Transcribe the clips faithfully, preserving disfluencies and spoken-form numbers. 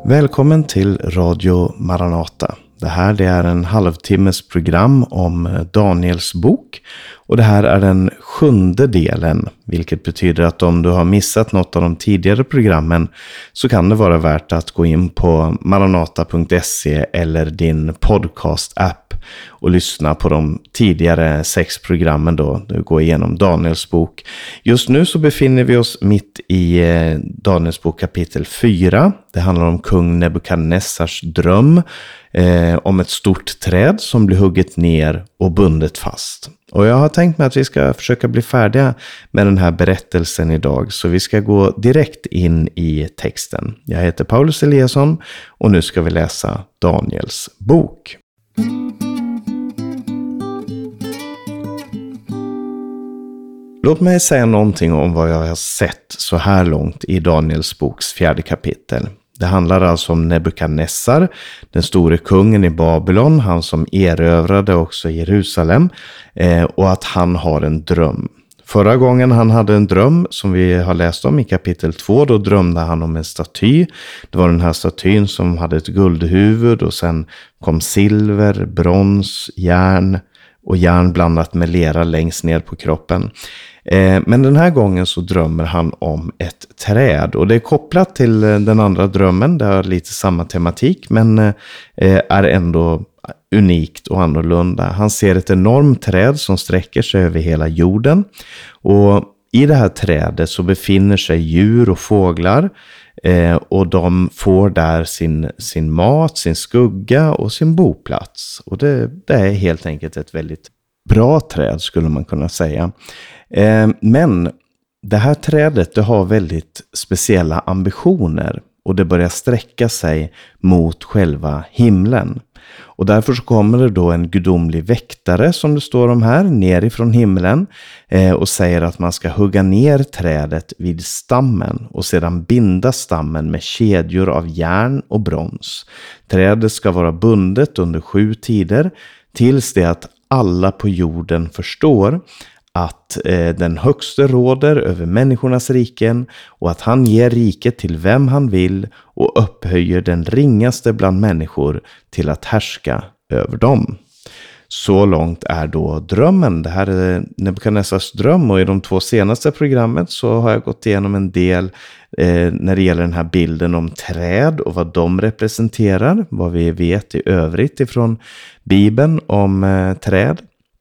Välkommen till Radio Maranata. Det här det är en halvtimmes program om Daniels bok. Och det här är den sjunde delen, vilket betyder att om du har missat något av de tidigare programmen så kan det vara värt att gå in på maranata punkt se eller din podcast-app och lyssna på de tidigare sex programmen då du går igenom Daniels bok. Just nu så befinner vi oss mitt i Daniels bok kapitel fyra. Det handlar om kung Nebukadnessars dröm eh, om ett stort träd som blir hugget ner och bundet fast. Och jag har tänkt mig att vi ska försöka bli färdiga med den här berättelsen idag. Så vi ska gå direkt in i texten. Jag heter Paulus Eliasson och nu ska vi läsa Daniels bok. Låt mig säga någonting om vad jag har sett så här långt i Daniels boks fjärde kapitel. Det handlar alltså om Nebukadnessar, den store kungen i Babylon, han som erövrade också Jerusalem, eh, och att han har en dröm. Förra gången han hade en dröm som vi har läst om i kapitel två, då drömde han om en staty. Det var den här statyn som hade ett guldhuvud och sen kom silver, brons, järn och järn blandat med lera längst ner på kroppen. Eh, men den här gången så drömmer han om ett träd och det är kopplat till den andra drömmen. Det har lite samma tematik men eh, är ändå unikt och annorlunda. Han ser ett enormt träd som sträcker sig över hela jorden och i det här trädet så befinner sig djur och fåglar eh, och de får där sin, sin mat, sin skugga och sin boplats. Och det, det är helt enkelt ett väldigt bra träd skulle man kunna säga. Eh, men det här trädet det har väldigt speciella ambitioner och det börjar sträcka sig mot själva himlen. Och därför så kommer det då en gudomlig väktare som det står om här nerifrån himlen eh, och säger att man ska hugga ner trädet vid stammen och sedan binda stammen med kedjor av järn och brons. Trädet ska vara bundet under sju tider tills det att alla på jorden förstår att eh, den högste råder över människornas riken och att han ger riket till vem han vill och upphöjer den ringaste bland människor till att härska över dem. Så långt är då drömmen. Det här är Nebukadnessars dröm och i de två senaste programmen så har jag gått igenom en del eh, när det gäller den här bilden om träd och vad de representerar. Vad vi vet i övrigt ifrån Bibeln om eh, träd.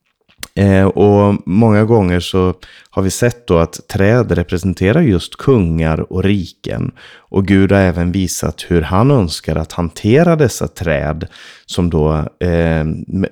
Eh, och många gånger så har vi sett då att träd representerar just kungar och riken. Och Gud har även visat hur han önskar att hantera dessa träd. Som då, eh,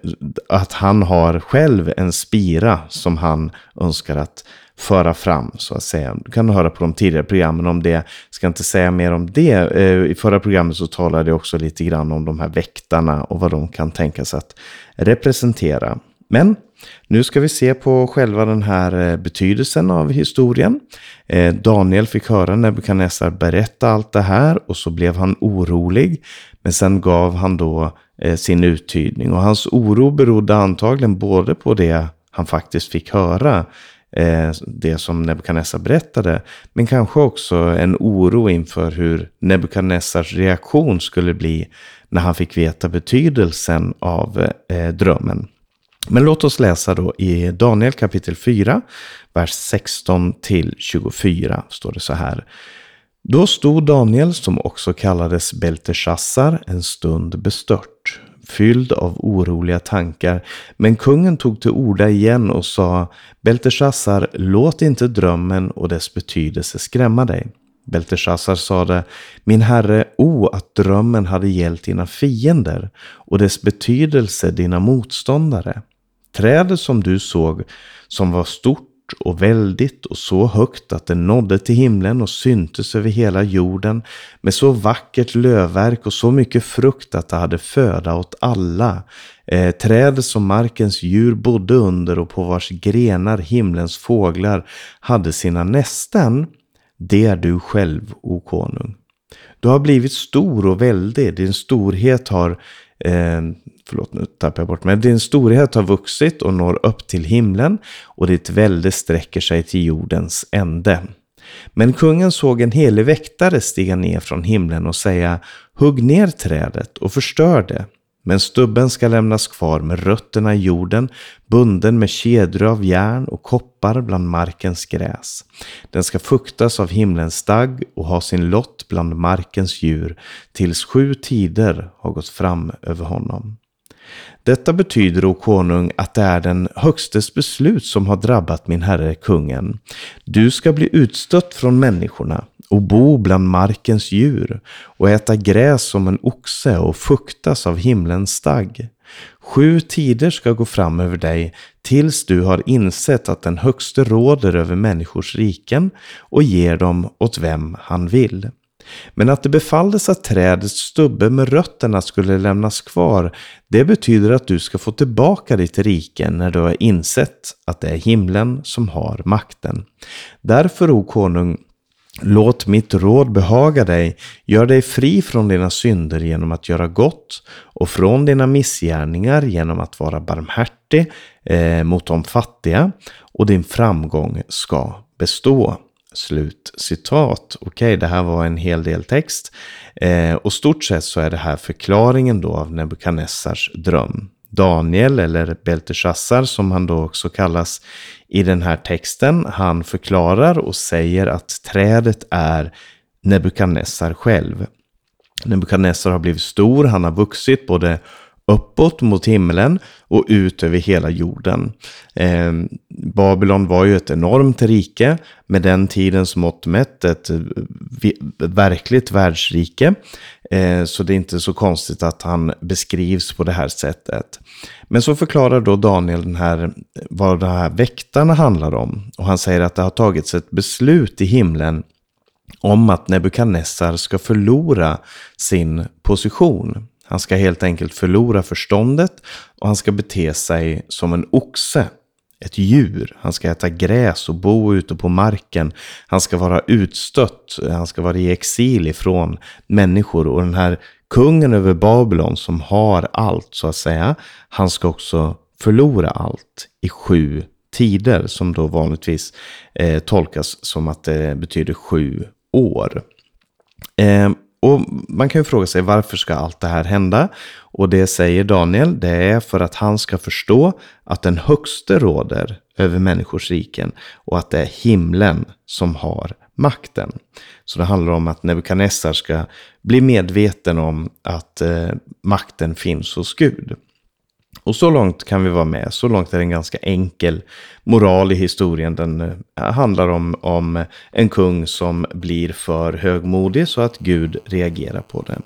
att han har själv en spira som han önskar att föra fram så att säga. Du kan höra på de tidigare programmen om det. Jag ska inte säga mer om det. Eh, I förra programmet så talade jag också lite grann om de här väktarna och vad de kan tänkas att representera. Men nu ska vi se på själva den här betydelsen av historien. Eh, Daniel fick höra Nebukadnessar berätta allt det här och så blev han orolig. Men sen gav han då eh, sin uttydning och hans oro berodde antagligen både på det han faktiskt fick höra. Eh, det som Nebukadnessar berättade. Men kanske också en oro inför hur Nebukadnessars reaktion skulle bli när han fick veta betydelsen av eh, drömmen. Men låt oss läsa då i Daniel kapitel fyra, vers sexton till tjugofyra står det så här. Då stod Daniel, som också kallades Belteshazzar, en stund bestört, fylld av oroliga tankar. Men kungen tog till orda igen och sa, Belteshazzar, låt inte drömmen och dess betydelse skrämma dig. Belteshazzar sade, min herre, o att drömmen hade gällt dina fiender och dess betydelse dina motståndare. Trädet som du såg, som var stort och väldigt och så högt att det nådde till himlen och syntes över hela jorden, med så vackert lövverk och så mycket frukt att det hade föda åt alla. Eh, trädet som markens djur bodde under och på vars grenar himlens fåglar hade sina nästen, det är du själv, o konung. Du har blivit stor och väldig, din storhet har eh, förlåt nu tappar jag bort men din storhet har vuxit och når upp till himlen och ditt välde sträcker sig till jordens ände. Men kungen såg en helig väktare stiga ner från himlen och säga: hugg ner trädet och förstör det. Men stubben ska lämnas kvar med rötterna i jorden, bunden med kedjor av järn och koppar bland markens gräs. Den ska fuktas av himlens dagg och ha sin lott bland markens djur, tills sju tider har gått fram över honom. Detta betyder, o konung, att det är den högstes beslut som har drabbat min herre kungen. Du ska bli utstött från människorna och bo bland markens djur och äta gräs som en oxe och fuktas av himlens stagg. Sju tider ska gå fram över dig tills du har insett att den högste råder över människors riken och ger dem åt vem han vill. Men att det befalldes att trädets stubbe med rötterna skulle lämnas kvar, det betyder att du ska få tillbaka ditt rike när du har insett att det är himlen som har makten. Därför, o konung, låt mitt råd behaga dig, gör dig fri från dina synder genom att göra gott och från dina missgärningar genom att vara barmhärtig eh, mot de fattiga, och din framgång ska bestå. Slut citat. Okej, det här var en hel del text. Eh, och stort sett så är det här förklaringen då av Nebukadnessars dröm. Daniel, eller Belteshazzar som han då också kallas i den här texten, han förklarar och säger att trädet är Nebukadnessar själv. Nebukadnessar har blivit stor, han har vuxit både uppåt mot himlen och ut över hela jorden. Eh, Babylon var ju ett enormt rike, med den tidens mått mätt ett verkligt världsrike. Eh, så det är inte så konstigt att han beskrivs på det här sättet. Men så förklarar då Daniel den här, vad de här väktarna handlar om. Och han säger att det har tagits ett beslut i himlen om att Nebukadnessar ska förlora sin position. Han ska helt enkelt förlora förståndet och han ska bete sig som en oxe, ett djur. Han ska äta gräs och bo ute på marken. Han ska vara utstött, han ska vara i exil ifrån människor. Och den här kungen över Babylon som har allt så att säga, han ska också förlora allt i sju tider, som då vanligtvis eh, tolkas som att det betyder sju år. Eh, Och man kan ju fråga sig, varför ska allt det här hända? Och det säger Daniel, det är för att han ska förstå att den högste råder över människors riken och att det är himlen som har makten. Så det handlar om att Nebukadnessar ska bli medveten om att eh, makten finns hos Gud. Och så långt kan vi vara med. Så långt är det en ganska enkel moral i historien. Den eh, handlar om, om en kung som blir för högmodig så att Gud reagerar på det.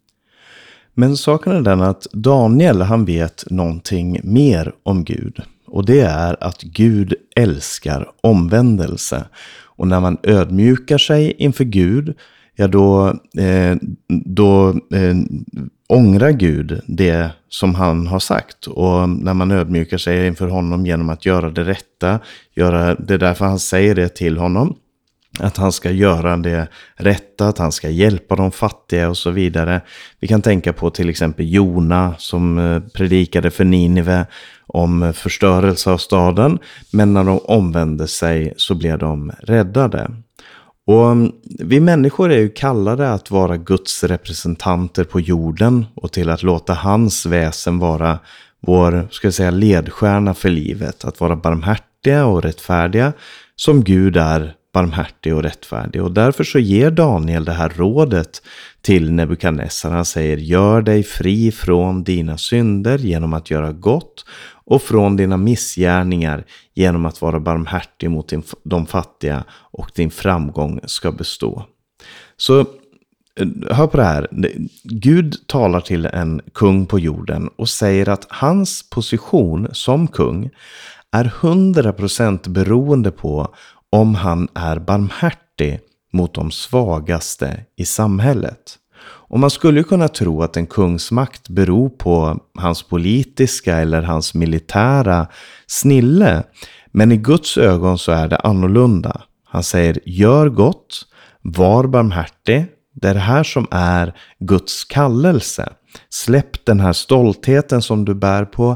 Men saken är den att Daniel, han vet någonting mer om Gud. Och det är att Gud älskar omvändelse. Och när man ödmjukar sig inför Gud, ja då, eh, då eh, ångrar Gud det som han har sagt. Och när man ödmjukar sig inför honom genom att göra det rätta, göra det därför han säger det till honom, att han ska göra det rätta, att han ska hjälpa de fattiga och så vidare. Vi kan tänka på till exempel Jona som predikade för Ninive om förstörelse av staden, men när de omvände sig så blev de räddade. Och vi människor är ju kallade att vara Guds representanter på jorden och till att låta hans väsen vara vår, ska jag säga, ledstjärna för livet. Att vara barmhärtiga och rättfärdiga som Gud är barmhärtig och rättfärdig. Och därför så ger Daniel det här rådet till Nebukadnessar. Han säger: gör dig fri från dina synder genom att göra gott och från dina missgärningar genom att vara barmhärtig mot din, de fattiga, och din framgång ska bestå. Så hör på det här. Gud talar till en kung på jorden och säger att hans position som kung är hundra procent beroende på om han är barmhärtig mot de svagaste i samhället. Och man skulle ju kunna tro att en kungs makt beror på hans politiska eller hans militära snille. Men i Guds ögon så är det annorlunda. Han säger: gör gott, var barmhärtig. Det är det här som är Guds kallelse. Släpp den här stoltheten som du bär på.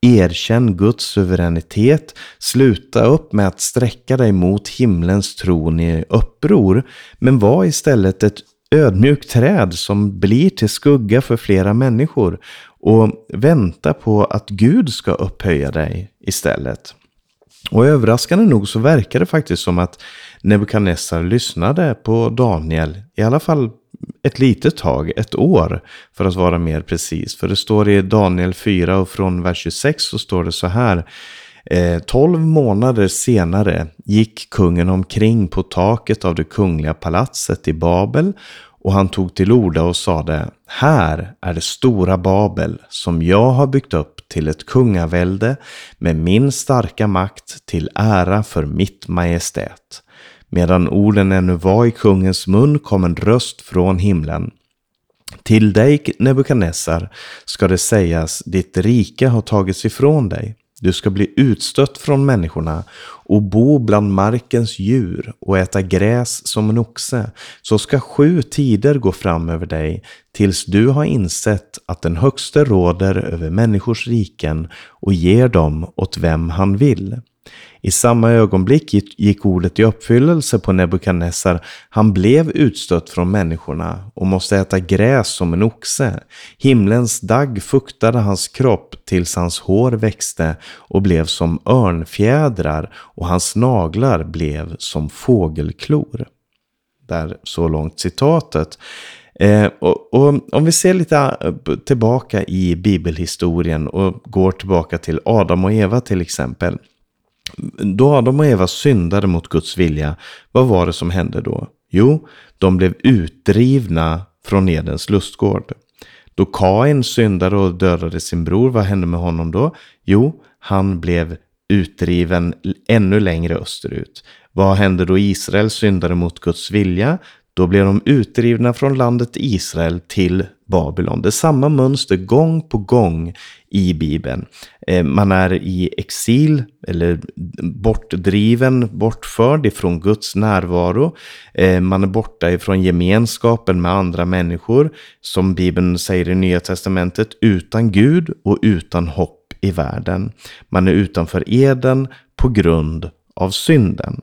Erkänn Guds suveränitet, sluta upp med att sträcka dig mot himlens tron i uppror, men var istället ett ödmjukt träd som blir till skugga för flera människor och vänta på att Gud ska upphöja dig istället. Och överraskande nog så verkar det faktiskt som att Nebukadnessar lyssnade på Daniel, i alla fall ett litet tag, ett år för att vara mer precis. För det står i Daniel fyra och från vers tjugosex så står det så här: eh, tolv månader senare gick kungen omkring på taket av det kungliga palatset i Babel, och han tog till orda och sade: här är det stora Babel som jag har byggt upp till ett kungavälde med min starka makt till ära för mitt majestät. Medan orden ännu var i kungens mun kom en röst från himlen: till dig, Nebukadnessar, ska det sägas, ditt rike har tagits ifrån dig. Du ska bli utstött från människorna och bo bland markens djur och äta gräs som en oxe. Så ska sju tider gå fram över dig tills du har insett att den högste råder över människors riken och ger dem åt vem han vill. I samma ögonblick gick ordet i uppfyllelse på Nebukadnessar. Han blev utstött från människorna och måste äta gräs som en oxe. Himlens dagg fuktade hans kropp tills hans hår växte och blev som örnfjädrar och hans naglar blev som fågelklor. Där så långt citatet. Eh, och, och om vi ser lite tillbaka i bibelhistorien och går tillbaka till Adam och Eva till exempel. Då Adam och Eva syndade mot Guds vilja, vad var det som hände då? Jo, de blev utdrivna från Edens lustgård. Då Kain syndade och dödade sin bror, vad hände med honom då? Jo, han blev utdriven ännu längre österut. Vad hände då Israel syndade mot Guds vilja? Då blev de utdrivna från landet Israel till Babylon. Det är samma mönster gång på gång i Bibeln. Man är i exil eller bortdriven, bortförd ifrån Guds närvaro. Man är borta ifrån gemenskapen med andra människor, som Bibeln säger i Nya testamentet, utan Gud och utan hopp i världen. Man är utanför eden på grund av synden.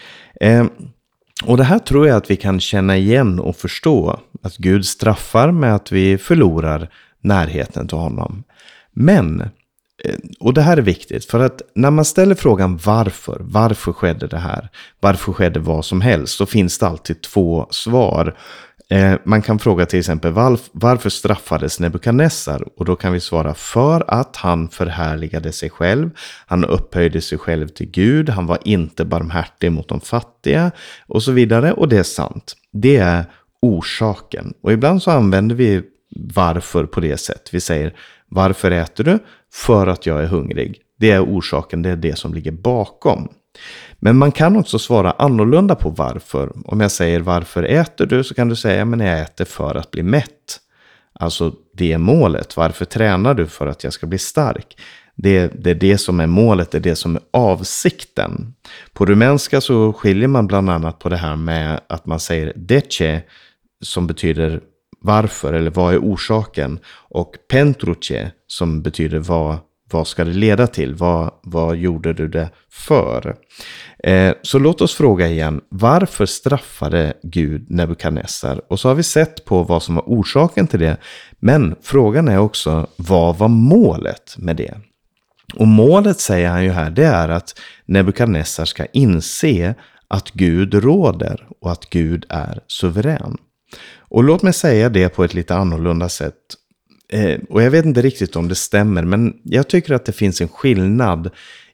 Och det här tror jag att vi kan känna igen och förstå, att Gud straffar med att vi förlorar närheten till honom. Men, och det här är viktigt, för att när man ställer frågan varför, varför skedde det här, varför skedde vad som helst, så finns det alltid två svar. Eh, man kan fråga till exempel varf- varför straffades Nebukadnessar, och då kan vi svara för att han förhärligade sig själv, han upphöjde sig själv till Gud, han var inte barmhärtig mot de fattiga och så vidare, och det är sant. Det är orsaken, och ibland så använder vi varför på det sätt. Vi säger: varför äter du? För att jag är hungrig. Det är orsaken, det är det som ligger bakom. Men man kan också svara annorlunda på varför. Om jag säger varför äter du, så kan du säga: men jag äter för att bli mätt. Alltså det är målet. Varför tränar du? För att jag ska bli stark. Det, det är det som är målet, det är det som är avsikten. På rumänska så skiljer man bland annat på det här med att man säger dece, som betyder varför eller vad är orsaken, och pentruce, som betyder vad, vad ska det leda till, vad, vad gjorde du det för. Eh, så låt oss fråga igen, varför straffade Gud Nebukadnessar? Och så har vi sett på vad som var orsaken till det, men frågan är också, vad var målet med det? Och målet, säger han ju här, det är att Nebukadnessar ska inse att Gud råder och att Gud är suverän. Och låt mig säga det på ett lite annorlunda sätt. Eh, och jag vet inte riktigt om det stämmer, men jag tycker att det finns en skillnad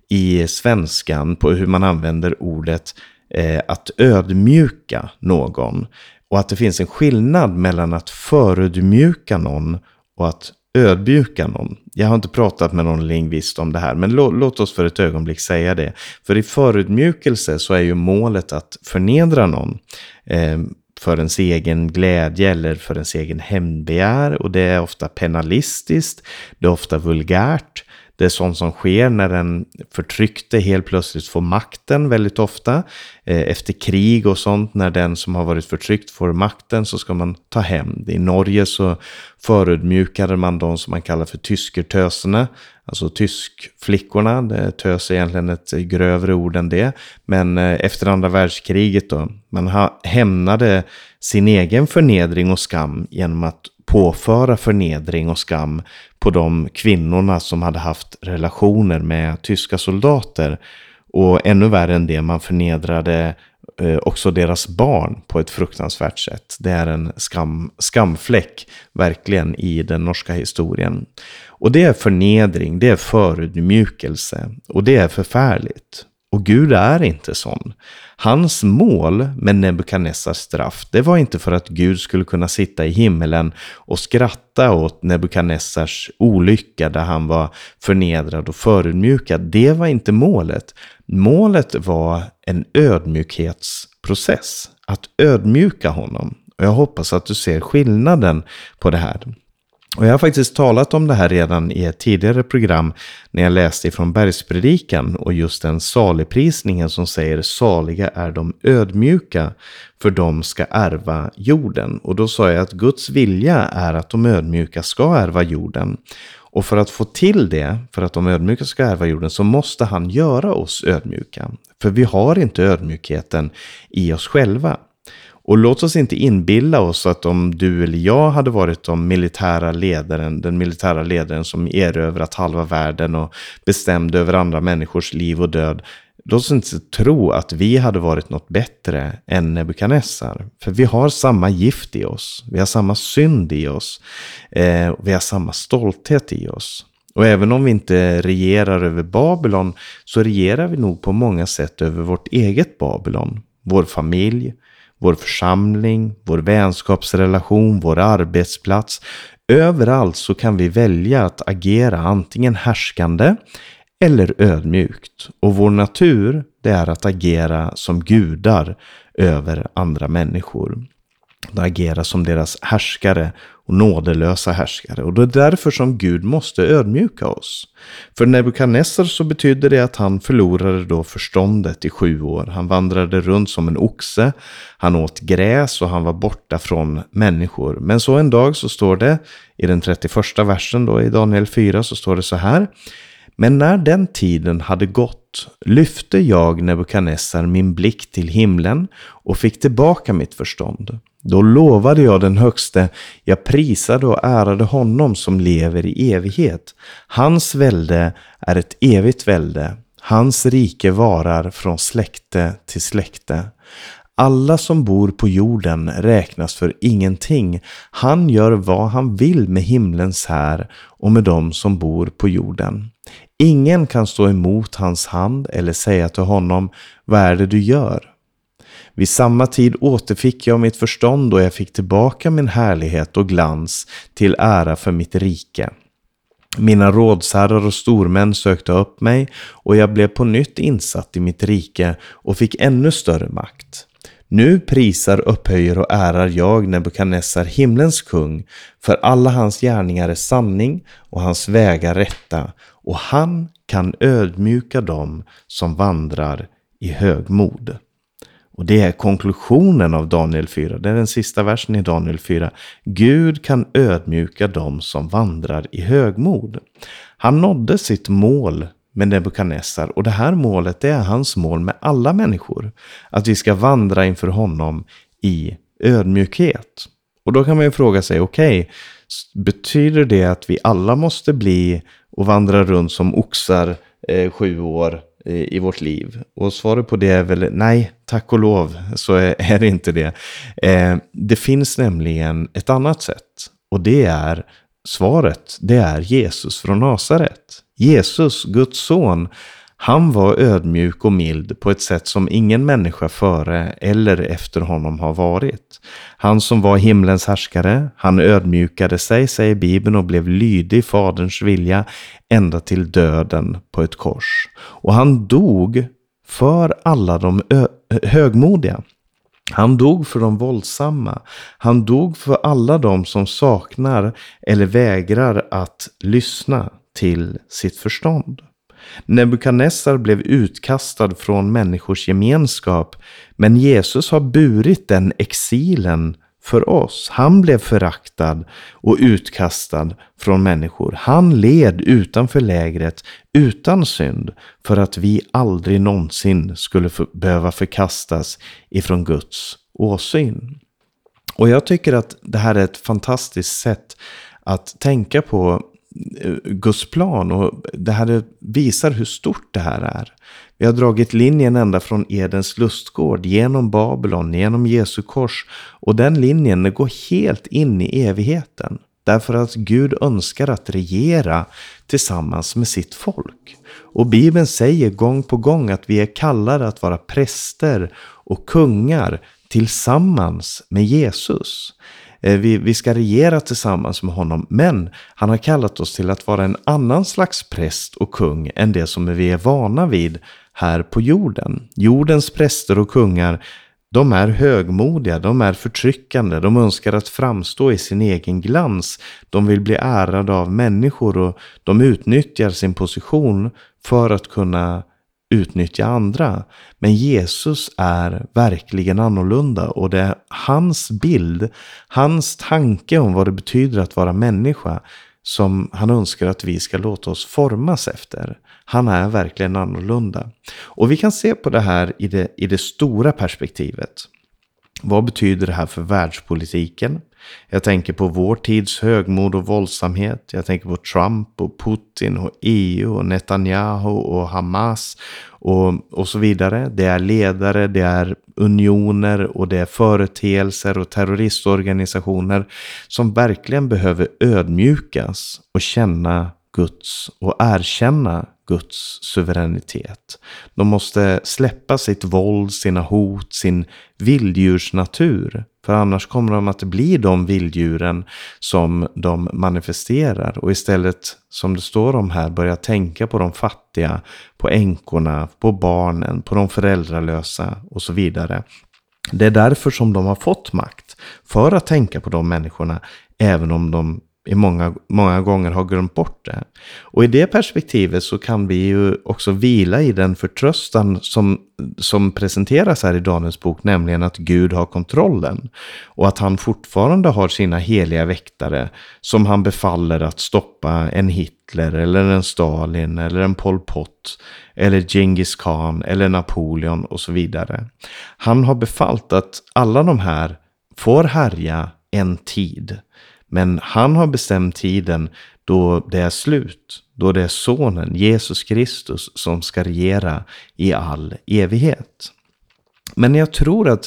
i svenskan på hur man använder ordet eh, att ödmjuka någon. Och att det finns en skillnad mellan att förödmjuka någon och att ödmjuka någon. Jag har inte pratat med någon lingvist om det här, men lå- låt oss för ett ögonblick säga det. För i förödmjukelse så är ju målet att förnedra någon. Eh, för ens egen glädje eller för ens egen hämndbegär, och det är ofta penalistiskt, det är ofta vulgärt, Det är sånt som sker när den förtryckte helt plötsligt får makten väldigt ofta. Efter krig och sånt, när den som har varit förtryckt får makten, så ska man ta hem det. I Norge så förödmjukade man de som man kallar för tyskertöserna, alltså tyskflickorna. Det tös är egentligen ett grövre ord än det. Men efter andra världskriget då, man hämnade sin egen förnedring och skam genom att påföra förnedring och skam på de kvinnorna som hade haft relationer med tyska soldater. Och ännu värre än det, man förnedrade eh, också deras barn på ett fruktansvärt sätt. Det är en skam, skamfläck verkligen i den norska historien. Och det är förnedring, det är förödmjukelse, och det är förfärligt. Och Gud är inte sån. Hans mål med Nebukadnessars straff, det var inte för att Gud skulle kunna sitta i himmelen och skratta åt Nebukadnessars olycka där han var förnedrad och förödmjukad. Det var inte målet. Målet var en ödmjukhetsprocess, att ödmjuka honom. Och jag hoppas att du ser skillnaden på det här. Och jag har faktiskt talat om det här redan i ett tidigare program när jag läste ifrån Bergspredikan och just den saligprisningen som säger saliga är de ödmjuka, för de ska ärva jorden. Och då sa jag att Guds vilja är att de ödmjuka ska ärva jorden. Och för att få till det, för att de ödmjuka ska ärva jorden, så måste han göra oss ödmjuka. För vi har inte ödmjukheten i oss själva. Och låt oss inte inbilla oss att om du eller jag hade varit de militära ledaren, den militära ledaren som erövrat halva världen och bestämde över andra människors liv och död. Låt oss inte tro att vi hade varit något bättre än Nebukadnessar. För vi har samma gift i oss, vi har samma synd i oss, eh, vi har samma stolthet i oss. Och även om vi inte regerar över Babylon, så regerar vi nog på många sätt över vårt eget Babylon. Vår familj, vår församling, vår vänskapsrelation, vår arbetsplats. Överallt så kan vi välja att agera antingen härskande eller ödmjukt. Och vår natur, det är att agera som gudar över andra människor. Att agera som deras härskare och nådelösa härskare. Och det är därför som Gud måste ödmjuka oss. För Nebukadnessar så betyder det att han förlorade då förståndet i sju år. Han vandrade runt som en oxe, han åt gräs och han var borta från människor. Men så en dag så står det i den trettioförsta versen då i Daniel fyra, så står det så här: men när den tiden hade gått lyfte jag Nebukadnessar min blick till himlen och fick tillbaka mitt förstånd. Då lovade jag den högste, jag prisade och ärade honom som lever i evighet. Hans välde är ett evigt välde, hans rike varar från släkte till släkte. Alla som bor på jorden räknas för ingenting. Han gör vad han vill med himlens här och med dem som bor på jorden. Ingen kan stå emot hans hand eller säga till honom, vad är det du gör? Vid samma tid återfick jag mitt förstånd och jag fick tillbaka min härlighet och glans till ära för mitt rike. Mina rådsherrar och stormän sökte upp mig och jag blev på nytt insatt i mitt rike och fick ännu större makt. Nu prisar, upphöjer och ärar jag Nebukadnessar himlens kung, för alla hans gärningar är sanning och hans vägar rätta, och han kan ödmjuka dem som vandrar i högmod. Och det är konklusionen av Daniel fyra. Det är den sista versen i Daniel fyra. Gud kan ödmjuka dem som vandrar i högmod. Han nådde sitt mål med Nebukadnessar. Och det här målet, det är hans mål med alla människor. Att vi ska vandra inför honom i ödmjukhet. Och då kan man ju fråga sig, okej, okay, betyder det att vi alla måste bli och vandra runt som oxar eh, sju år i vårt liv? Och svaret på det är väl nej, tack och lov, så är det inte det. Eh, det finns nämligen ett annat sätt, och det är svaret, det är Jesus från Nasaret. Jesus, Guds son, han var ödmjuk och mild på ett sätt som ingen människa före eller efter honom har varit. Han som var himlens härskare, han ödmjukade sig, säger Bibeln, och blev lydig faderns vilja ända till döden på ett kors. Och han dog för alla de ö- högmodiga. Han dog för de våldsamma. Han dog för alla de som saknar eller vägrar att lyssna till sitt förstånd. Nebukadnessar blev utkastad från människors gemenskap, men Jesus har burit den exilen för oss. Han blev föraktad och utkastad från människor. Han led utanför lägret utan synd för att vi aldrig någonsin skulle för, behöva förkastas ifrån Guds åsyn. Och jag tycker att det här är ett fantastiskt sätt att tänka på Guds plan, och det här visar hur stort det här är. Vi har dragit linjen ända från Edens lustgård, genom Babylon, genom Jesu kors, och den linjen den går helt in i evigheten. Därför att Gud önskar att regera tillsammans med sitt folk. Och Bibeln säger gång på gång att vi är kallade att vara präster och kungar tillsammans med Jesus. Vi, vi ska regera tillsammans med honom, men han har kallat oss till att vara en annan slags präst och kung än det som vi är vana vid här på jorden. Jordens präster och kungar, de är högmodiga, de är förtryckande, de önskar att framstå i sin egen glans. De vill bli ärade av människor och de utnyttjar sin position för att kunna utnyttja andra. Men Jesus är verkligen annorlunda, och det är hans bild, hans tanke om vad det betyder att vara människa som han önskar att vi ska låta oss formas efter. Han är verkligen annorlunda. Och vi kan se på det här i det, i det stora perspektivet. Vad betyder det här för världspolitiken? Jag tänker på vår tids högmod och våldsamhet. Jag tänker på Trump och Putin och E U och Netanyahu och Hamas och, och så vidare. Det är ledare, det är unioner och det är företeelser och terroristorganisationer som verkligen behöver ödmjukas och känna Guds och erkänna Guds suveränitet. De måste släppa sitt våld, sina hot, sin vilddjursnatur. För annars kommer de att bli de vilddjuren som de manifesterar. Och istället, som det står om här, börja tänka på de fattiga, på änkorna, på barnen, på de föräldralösa och så vidare. Det är därför som de har fått makt. För att tänka på de människorna, även om de i många, många gånger har glömt bort det. Och i det perspektivet så kan vi ju också vila i den förtröstan som, som presenteras här i Daniels bok, nämligen att Gud har kontrollen och att han fortfarande har sina heliga väktare som han befaller att stoppa en Hitler eller en Stalin eller en Pol Pot eller Genghis Khan eller Napoleon och så vidare. Han har befallt att alla de här får härja en tid. Men han har bestämt tiden då det är slut, då det är sonen Jesus Kristus som ska regera i all evighet. Men jag tror att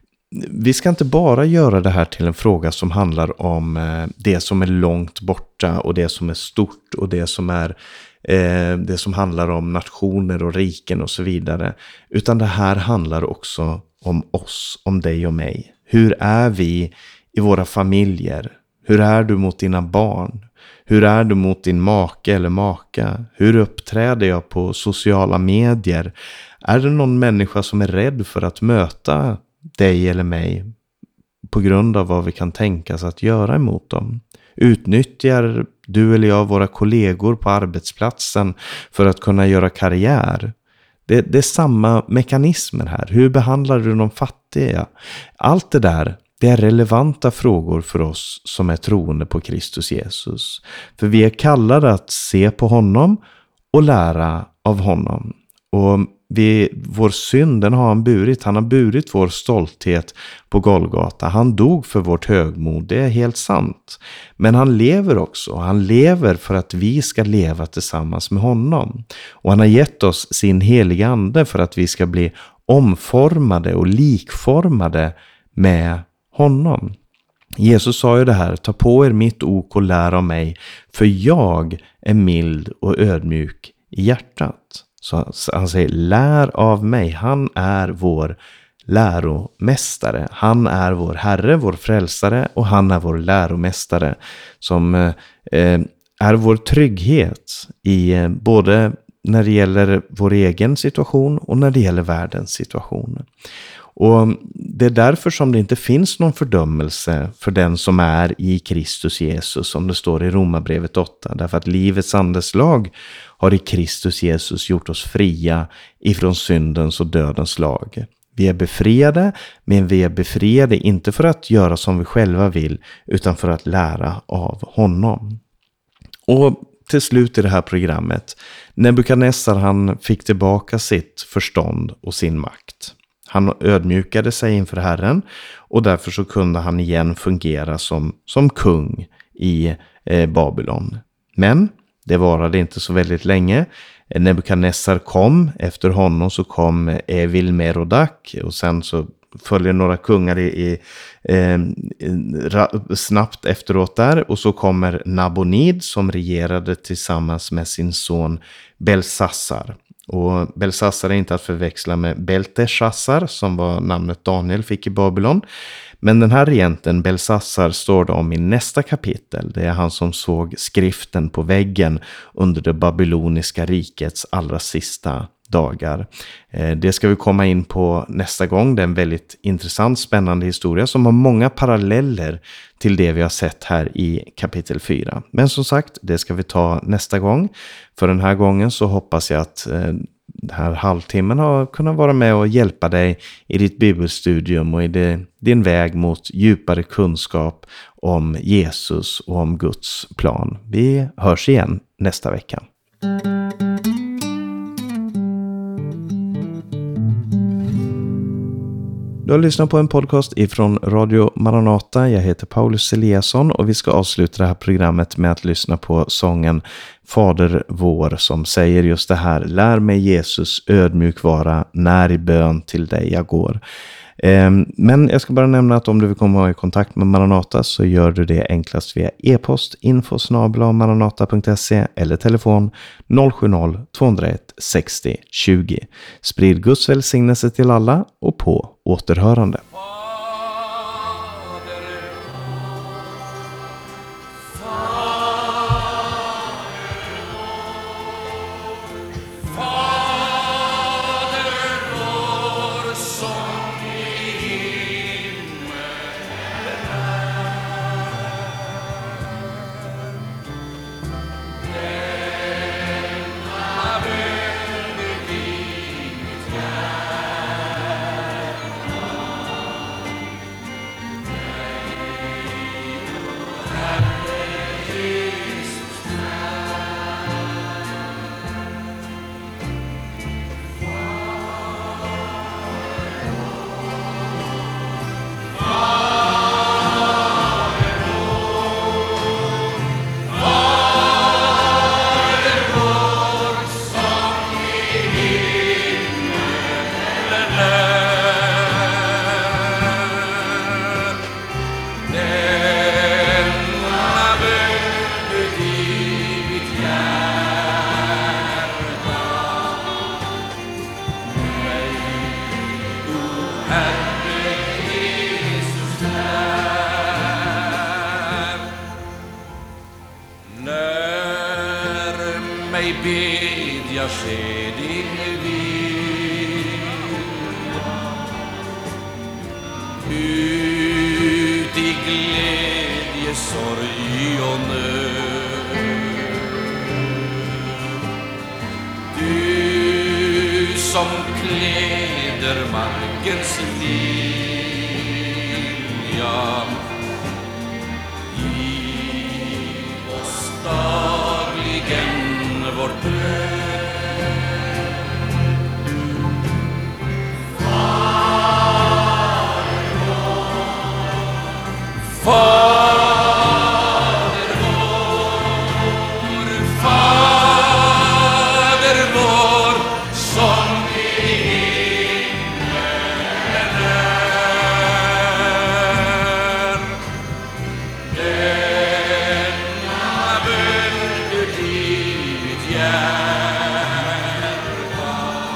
vi ska inte bara göra det här till en fråga som handlar om det som är långt borta och det som är stort och det som är eh, det som handlar om nationer och riken och så vidare. Utan det här handlar också om oss, om dig och mig. Hur är vi i våra familjer? Hur är du mot dina barn? Hur är du mot din make eller maka? Hur uppträder jag på sociala medier? Är det någon människa som är rädd för att möta dig eller mig på grund av vad vi kan tänkas att göra emot dem? Utnyttjar du eller jag våra kollegor på arbetsplatsen för att kunna göra karriär? Det, det är samma mekanismer här. Hur behandlar du de fattiga? Allt det där, det är relevanta frågor för oss som är troende på Kristus Jesus. För vi är kallade att se på honom och lära av honom. Och vi, vår synd, den har han burit. Han har burit vår stolthet på Golgata. Han dog för vårt högmod, det är helt sant. Men han lever också. Han lever för att vi ska leva tillsammans med honom. Och han har gett oss sin heliga ande för att vi ska bli omformade och likformade med honom. Jesus sa ju det här: ta på er mitt ok och lär av mig, för jag är mild och ödmjuk i hjärtat. Så han säger, lär av mig. Han är vår läromästare. Han är vår Herre, vår frälsare, och han är vår läromästare som eh, är vår trygghet i eh, både när det gäller vår egen situation och när det gäller världens situation. Och det är därför som det inte finns någon fördömelse för den som är i Kristus Jesus, som det står i Romarbrevet åtta. Därför att livets andes lag har i Kristus Jesus gjort oss fria ifrån syndens och dödens lag. Vi är befriade, men vi är befriade inte för att göra som vi själva vill, utan för att lära av honom. Och till slut i det här programmet, Nebukadnessar, han fick tillbaka sitt förstånd och sin makt. Han ödmjukade sig inför Herren och därför så kunde han igen fungera som, som kung i eh, Babylon. Men det varade inte så väldigt länge. Nebukadnessar kom, efter honom så kom Evil Merodak och sen så följer några kungar i, i, eh, ra, snabbt efteråt där. Och så kommer Nabonid som regerade tillsammans med sin son Belsassar. Och Belsassar är inte att förväxla med Belteshazzar som var namnet Daniel fick i Babylon. Men den här regenten Belsassar står det om i nästa kapitel. Det är han som såg skriften på väggen under det babyloniska rikets allra sista dagar. Det ska vi komma in på nästa gång. Det är en väldigt intressant, spännande historia som har många paralleller till det vi har sett här i kapitel fyra. Men som sagt, det ska vi ta nästa gång. För den här gången så hoppas jag att den här halvtimmen har kunnat vara med och hjälpa dig i ditt bibelstudium och i det, din väg mot djupare kunskap om Jesus och om Guds plan. Vi hörs igen nästa vecka. Du har lyssnat på en podcast ifrån Radio Maranata. Jag heter Paulus Eliasson och vi ska avsluta det här programmet med att lyssna på sången Fader vår som säger just det här: lär mig Jesus ödmjuk vara när i bön till dig jag går. Men jag ska bara nämna att om du vill komma i kontakt med Maranata så gör du det enklast via e-post info snabel-a maranata punkt se eller telefon noll sju noll två noll ett sextio tjugo. Sprid Guds välsignelse till alla och på återhörande. bedja ske din vilja. Ut i glädje, sorg och nöd. Du som kläder markens lilja, giv oss dagligen vårt bröd. Fader vår, Fader vår, som i himmelen är. Denna bön du ditt hjärta.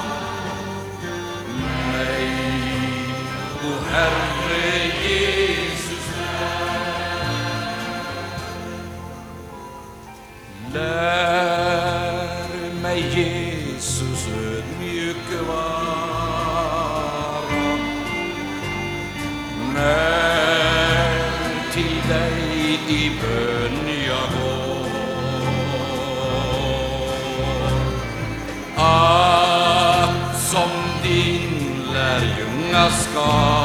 Mig, o Herre Jesus, lär mig Jesus ödmjuk vara i bön jag går, att som din lärjunga ska